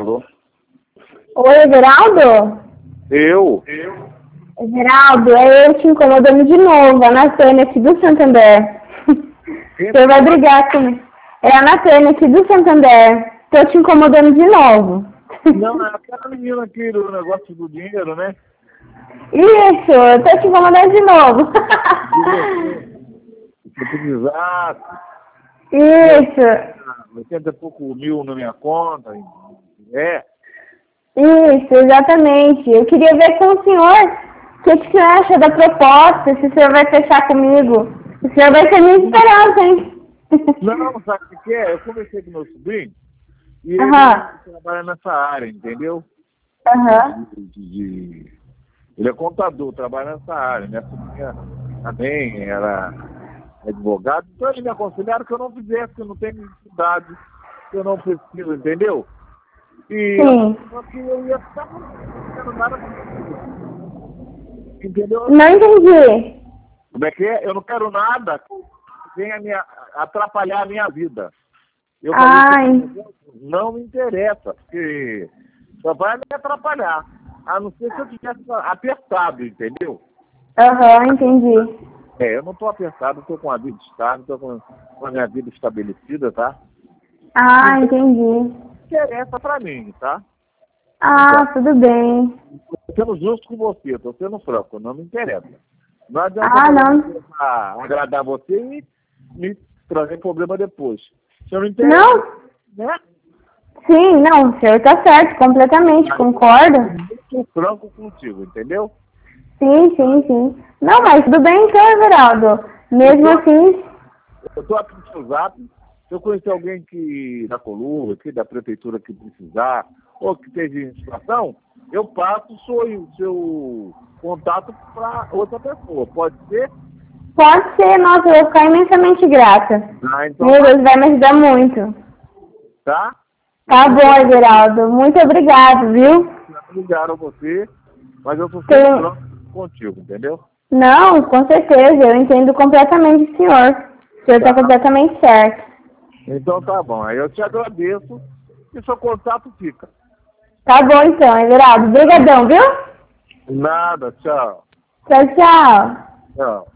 Alô? Oi, Everaldo? Eu? Everaldo, é eu te incomodando de novo, a Natânia aqui do Santander. Você vai brigar comigo. É a Natânia aqui do Santander. Tô te incomodando de novo. Não, é aquela menina aqui do negócio do dinheiro, né? Isso, eu tô te incomodando de novo. Se precisar, Isso, 80 e pouco mil na minha conta. isso, exatamente. Eu queria ver com o senhor o que que você acha da proposta, se o senhor vai fechar comigo. O senhor vai ser minha esperança, hein? Não, sabe o que é? Eu conversei com meu sobrinho e ele Aham, trabalha nessa área, entendeu? aham. Ele é contador, trabalha nessa área. Minha sobrinha também era advogado. Então eles me aconselharam que eu não fizesse, que eu não tenho necessidade, que eu não preciso, entendeu? E Sim. eu ia ficar não quero nada contigo. Entendeu? Não entendi. Como é que é? Eu não quero nada que venha atrapalhar a minha vida. Eu falei Ai, que não me interessa, porque só vai me atrapalhar. A não ser se eu tivesse apertado, entendeu? aham, entendi. Eu não estou apertado, estou com a vida estável, estou com a minha vida estabelecida, tá? Ah, Então, entendi. interessa pra mim, tá? Ah, tudo bem. Estou sendo justo com você, estou sendo franco, não me interessa. Não adianta Ah, fazer uma não. coisa pra agradar você e me trazer problema depois. Se eu não interessa, Não? né? Sim, não, o senhor tá certo, completamente, concordo. Eu sou franco contigo, entendeu? Sim, sim, sim. Não, mas tudo bem então, Everaldo. Mesmo assim, Eu estou aqui no seu zap. Se eu conhecer alguém que da Coluna, aqui da prefeitura que precisar, ou que esteja em situação, eu passo o seu contato para outra pessoa. Pode ser? pode ser, nossa, eu vou ficar imensamente grata. Então Meu Deus, vai me ajudar muito. tá? Tá bom, Everaldo. Muito obrigado, viu? Ligaram a você, mas eu estou sendo Tem... franco contigo, entendeu? Não, com certeza, eu entendo completamente o senhor. O senhor tá completamente certo. Então tá bom. Aí eu te agradeço e seu contato fica. Tá bom então, Everaldo. Obrigadão, viu? Nada, tchau. Tchau, tchau. Tchau.